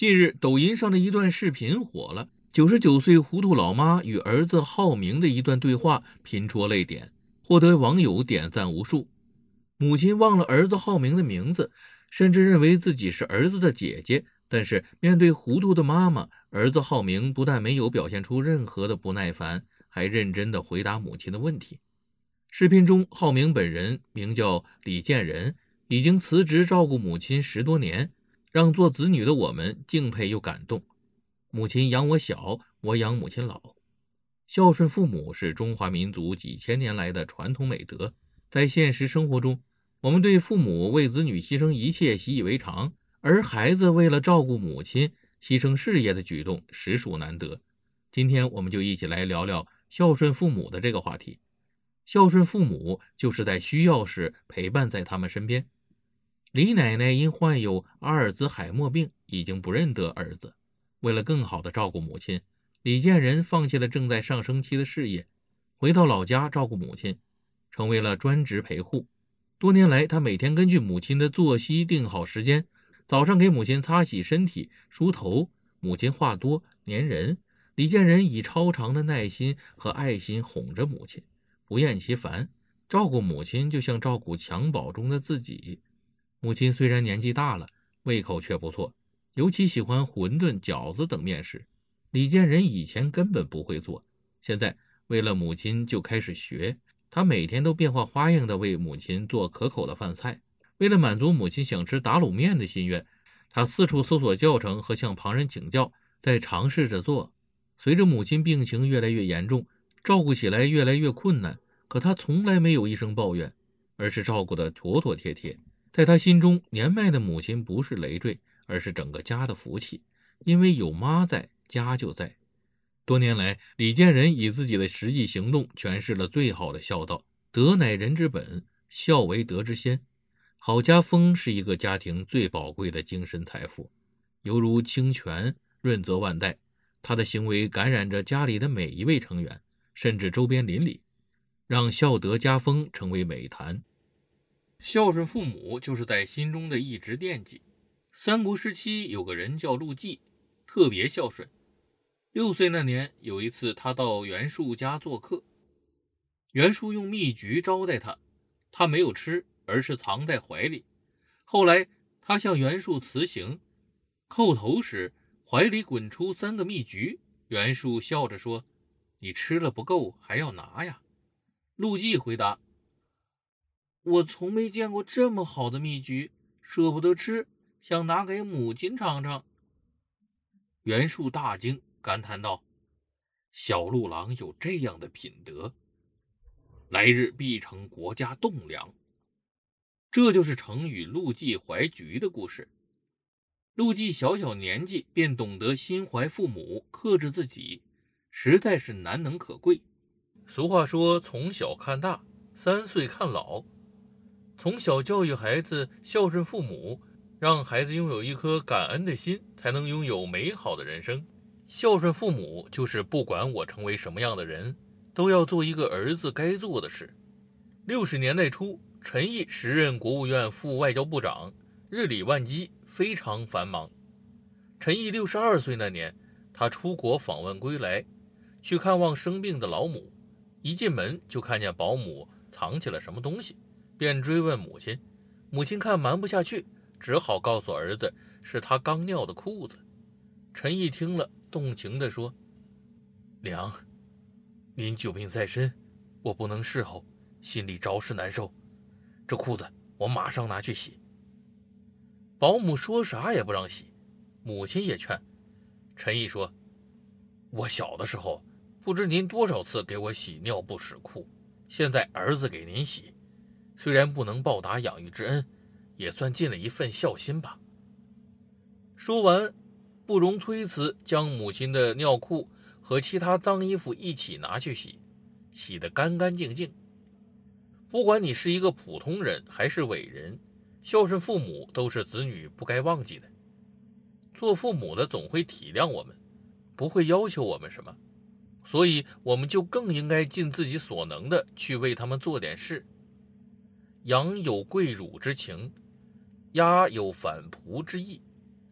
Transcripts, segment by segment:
近日，抖音上的一段视频火了，99岁糊涂老妈与儿子浩明的一段对话频戳泪点，获得网友点赞无数。母亲忘了儿子浩明的名字，甚至认为自己是儿子的姐姐，但是面对糊涂的妈妈，儿子浩明不但没有表现出任何的不耐烦，还认真地回答母亲的问题。视频中，浩明本人名叫李建仁，已经辞职照顾母亲10多年，让做子女的我们敬佩又感动。母亲养我小，我养母亲老。孝顺父母是中华民族几千年来的传统美德，在现实生活中，我们对父母为子女牺牲一切习以为常，而孩子为了照顾母亲牺牲事业的举动实属难得。今天我们就一起来聊聊孝顺父母的这个话题。孝顺父母就是在需要时陪伴在他们身边。李奶奶因患有阿尔兹海默病，已经不认得儿子。为了更好地照顾母亲，李建仁放弃了正在上升期的事业，回到老家照顾母亲，成为了专职陪护。多年来，他每天根据母亲的作息定好时间，早上给母亲擦洗身体、梳头。母亲话多粘人，李建仁以超长的耐心和爱心哄着母亲，不厌其烦。照顾母亲就像照顾襁褓中的自己。母亲虽然年纪大了，胃口却不错，尤其喜欢馄饨、饺子等面食。李建仁以前根本不会做，现在为了母亲就开始学。他每天都变化花样地为母亲做可口的饭菜。为了满足母亲想吃打卤面的心愿，他四处搜索教程和向旁人请教，在尝试着做。随着母亲病情越来越严重，照顾起来越来越困难，可他从来没有一声抱怨，而是照顾得妥妥帖帖。在他心中，年迈的母亲不是累赘，而是整个家的福气，因为有妈在，家就在。多年来，李建仁以自己的实际行动诠释了最好的孝道：德乃人之本，孝为德之先。好家风是一个家庭最宝贵的精神财富，犹如清泉，润泽万代。他的行为感染着家里的每一位成员，甚至周边邻里，让孝德家风成为美谈。孝顺父母就是在心中的一直惦记。三国时期有个人叫陆绩，特别孝顺。6岁那年，有一次他到袁术家做客，袁术用蜜橘招待他，他没有吃，而是藏在怀里。后来他向袁术辞行，叩头时怀里滚出3个蜜橘。袁术笑着说：“你吃了不够，还要拿呀。”陆绩回答：“我从没见过这么好的蜜橘，舍不得吃，想拿给母亲尝尝。”袁术大惊，感叹道：“小陆郎有这样的品德，来日必成国家栋梁。”这就是成语陆绩怀橘的故事。陆绩小小年纪便懂得心怀父母，克制自己，实在是难能可贵。俗话说，从小看大，3岁看老。从小教育孩子孝顺父母，让孩子拥有一颗感恩的心，才能拥有美好的人生。孝顺父母就是不管我成为什么样的人，都要做一个儿子该做的事。60年代初，陈毅时任国务院副外交部长，日理万机，非常繁忙。陈毅62岁那年，他出国访问归来，去看望生病的老母。一进门就看见保姆藏起了什么东西，便追问母亲。母亲看瞒不下去，只好告诉儿子是他刚尿的裤子。陈毅听了，动情地说：“娘，您久病在身，我不能侍候，心里着实难受。这裤子我马上拿去洗。”保姆说啥也不让洗，母亲也劝。陈毅说：“我小的时候不知您多少次给我洗尿布屎裤，现在儿子给您洗，虽然不能报答养育之恩，也算尽了一份孝心吧。”说完，不容推辞，将母亲的尿裤和其他脏衣服一起拿去洗，洗得干干净净。不管你是一个普通人还是伟人，孝顺父母都是子女不该忘记的。做父母的总会体谅我们，不会要求我们什么，所以我们就更应该尽自己所能的去为他们做点事。羊有跪乳之情，鸭有反仆之意，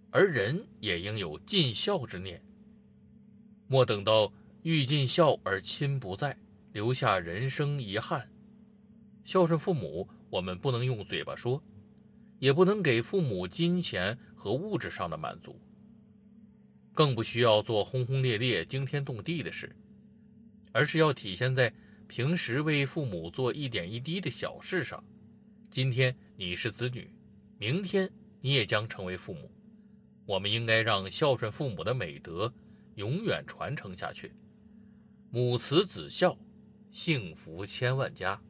而人也应有尽孝之念。莫等到欲尽孝而亲不在，留下人生遗憾。孝顺父母，我们不能用嘴巴说，也不能给父母金钱和物质上的满足，更不需要做轰轰烈烈惊天动地的事，而是要体现在平时为父母做一点一滴的小事上。今天你是子女，明天你也将成为父母，我们应该让孝顺父母的美德永远传承下去。母慈子孝，幸福千万家。